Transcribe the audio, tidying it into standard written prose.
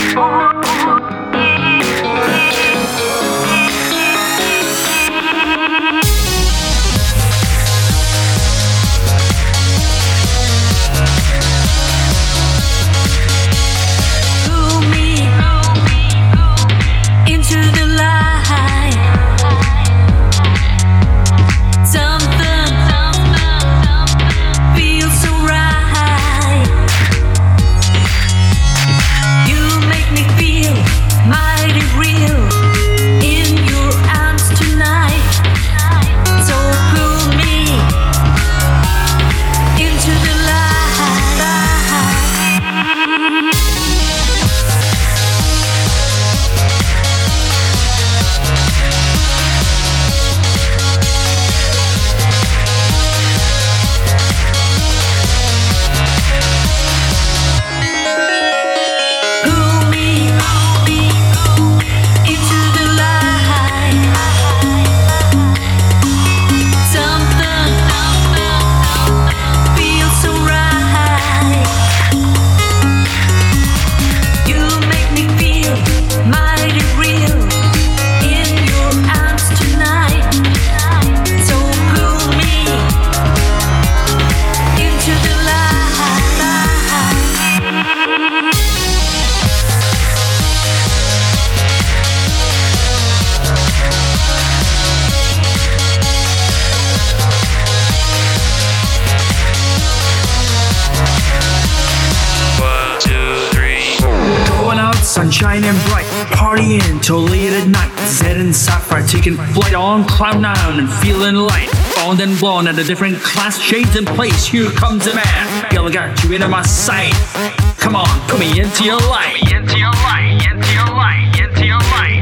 Sunshine and bright, partying till late at night. Zed and Sapphire taking flight on cloud nine and feeling light. Bond and blonde at a different class, shades in place. Here comes a man, girl, I got you into my sight. Come on, put me into your light, into your light, into your light, into your light.